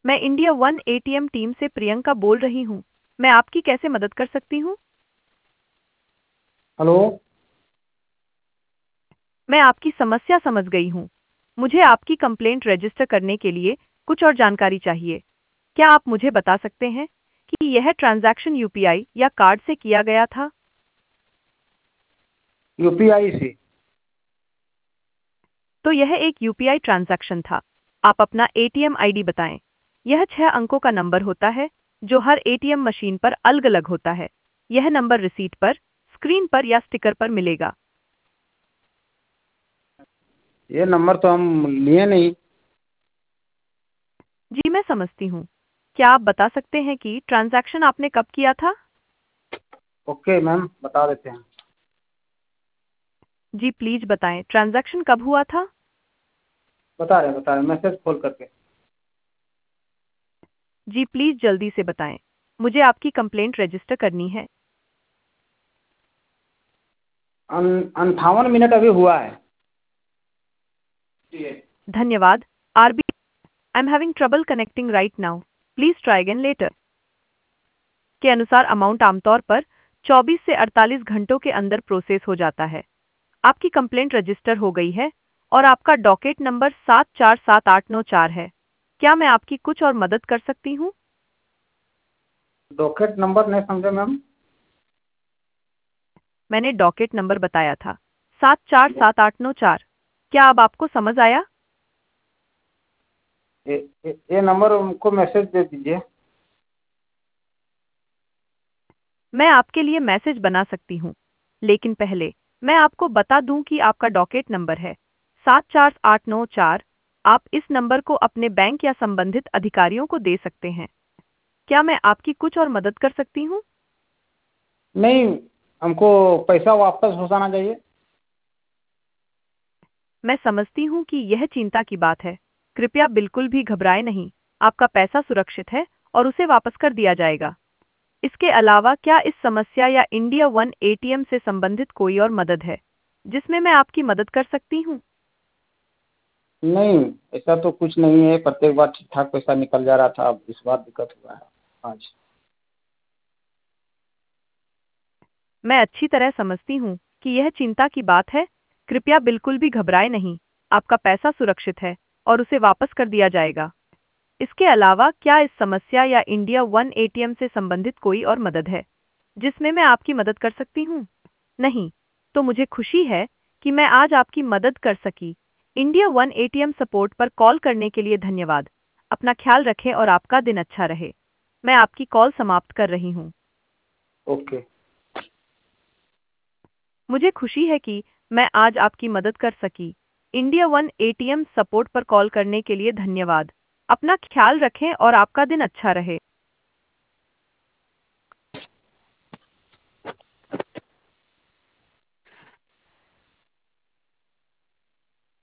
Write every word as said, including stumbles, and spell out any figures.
मैं India One ATM team से प्रियंका बोल रही हूँ। मैं आपकी कैसे मदद कर सकती हूँ? हेलो। मैं आपकी समस्या समझ गई हूँ। मुझे आपकी कंप्लेंट रजिस्टर करने के लिए कुछ और जानकारी चाहिए। क्या आप मुझे बता सकते हैं कि यह ट्रांजैक्शन यूपीआई या कार्ड से किया गया था? यूपीआई से। तो यह एक यूपीआई ट्रांजैक्शन था। आप अपना एटीएम आईडी बताएं। यह छह अंकों का नंबर होता है जो हर एटीएम मशीन पर अलग-अलग होता है। यह नंबर रिसीट पर, स्क्रीन पर या स्टिकर पर मिलेगा। ये नंबर तो हम लिए नहीं। जी मैं समझती हूँ। क्या आप बता सकते हैं कि ट्रांजैक्शन आपने कब किया था? ओके मैम, बता देते हैं। जी प्लीज बताएं, ट्रांजैक्शन कब हुआ था? बता रहे बता रहे मैसेज खोल करके। जी प्लीज जल्दी से बताएं। मुझे आपकी कंप्लेंट रजिस्टर करनी है। अन अंठावन मिनट अभी हुआ है। धन्यवाद। आरबी I am having trouble connecting right now. Please try again later. के अनुसार अमाउंट आमतौर पर चौबीस से अड़तालीस घंटों के अंदर प्रोसेस हो जाता है। आपकी कंप्लेंट रजिस्टर हो गई है और आपका डॉकेट नंबर सात चार सात आठ नौ चार है। क्या मैं आपकी कुछ और मदद कर सकती हूँ? डॉकेट नंबर नहीं समझे मैम। मैंने डॉकेट नंबर बताया था, सात चार सात आठ नौ चार। क्या अब आपको समझ आया? ये ये ये नंबर उनको मैसेज दे दीजिए। मैं आपके लिए मैसेज बना सकती हूँ, लेकिन पहले मैं आपको बता दूं कि आपका डॉकेट नंबर है सात चार आठ नौ चार। आप इस नंबर को अपने बैंक या संबंधित अधिकारियों को दे सकते हैं। क्या मैं आपकी कुछ और मदद कर सकती हूँ? नहीं, हमको पैसा वापस हो जाना चाहिए। मैं समझती हूँ कि यह चिंता की बात है। कृपया बिल्कुल भी घबराएं नहीं। आपका पैसा सुरक्षित है और उसे वापस कर दिया जाएगा। इसके अलावा क्या इस समस्या या इंडिया वन एटीएम से संबंधित कोई और मदद है जिसमें मैं आपकी मदद कर सकती हूँ? नहीं, ऐसा तो कुछ नहीं है। प्रत्येक बार ठीक ठाक पैसा निकल जा रहा था, अब इस बार दिक्कत हुआ है आज। मैं अच्छी तरह समझती हूँ कि यह चिंता की बात है। कृपया बिल्कुल भी घबराएं नहीं। आपका पैसा सुरक्षित है और उसे वापस कर दिया जाएगा। इसके अलावा क्या इस समस्या या इंडिया वन एटीएम से संबंधित कोई और मदद है जिसमें मैं आपकी मदद कर सकती हूँ? नहीं, तो मुझे खुशी है कि मैं आज आपकी मदद कर सकी। इंडिया वन एटीएम सपोर्ट पर कॉल करने के लिए धन्यवाद। अपना ख्याल रखें और आपका दिन अच्छा रहे। मैं आपकी कॉल समाप्त कर रही हूँ। ओके। मुझे खुशी है कि मैं आज आपकी मदद कर सकी। इंडिया वन एटीएम सपोर्ट पर कॉल करने के लिए धन्यवाद। अपना ख्याल रखें और आपका दिन अच्छा रहे।